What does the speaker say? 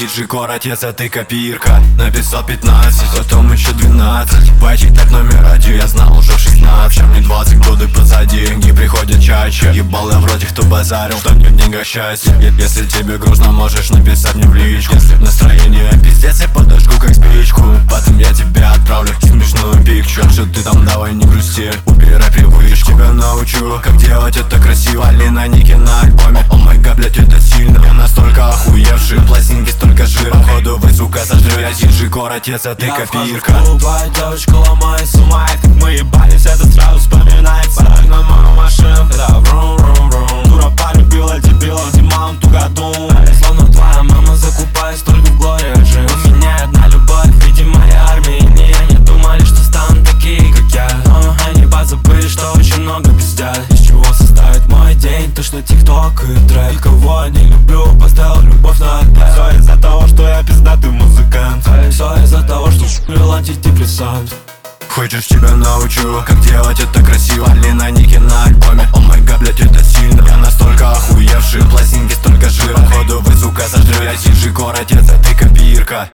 Диджей Коротец, а ты копирка. Написал 15, потом еще 12. Почитать номер один я знал уже в 16. Чем не 20, годы позади, деньги приходят чаще. Ебал я вроде кто базарил, что не в деньгах счастье. Если тебе грустно, можешь написать мне в личку. Если настроение пиздец, я подожгу как спичку. Потом я тебя отправлю смешную пикчу. Что ты там, давай не грусти, убирай привычку. Тебя научу, как делать это красиво. Лина Ники на альбоме, о май гад, блять, это сильно. Я настолько охуевший, пластинки столько жира. Походу вы, сука, сожрю, я Диджей Коротец, а ты копирка. Девочка ломает с ума, и как мы ебались, это сразу вспоминается. На мою машину, когда врум-врум-врум. Дура полюбила дебила в зимовом тугоду. Словно твоя мама, закупаясь только в Глория Джинс. У меня одна любовь в виде моей армии. Не думали, что станут такие, как я. Но они позабыли, что очень много пиздят. Из чего составит мой день, то что тикток и трек. Кого не люблю, поставил любовь на альбом. Все из-за того, что я пиздатый музыкант. Все из-за того, что шуплю антидепрессант. Хочешь, тебя научу, как делать это красиво. Лина Ники на альбоме, о май гад, блять, это сильно. Я настолько охуевший, пластинки столько жира. Походу вы, сука, сожрю, я Диджей Коротец, а ты копирка.